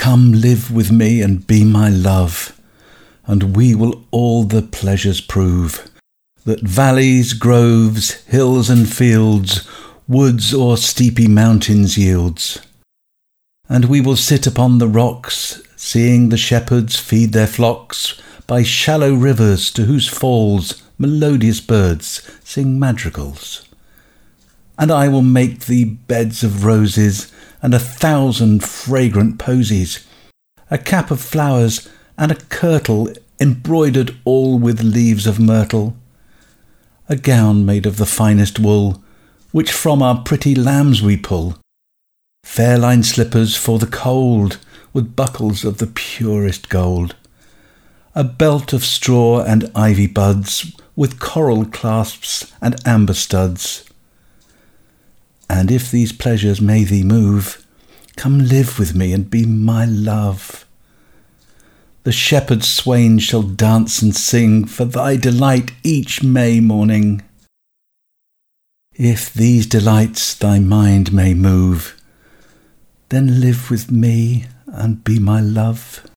Come live with me and be my love, and we will all the pleasures prove that valleys, groves, hills and fields, woods or steepy mountains yields. And we will sit upon the rocks, seeing the shepherds feed their flocks by shallow rivers to whose falls melodious birds sing madrigals. And I will make thee beds of roses and 1,000 fragrant posies, a cap of flowers and a kirtle embroidered all with leaves of myrtle, a gown made of the finest wool, which from our pretty lambs we pull, fair-lined slippers for the cold, with buckles of the purest gold, a belt of straw and ivy buds, with coral clasps and amber studs. And if these pleasures may thee move, come live with me and be my love. The shepherd swain shall dance and sing for thy delight each May morning. If these delights thy mind may move, then live with me and be my love.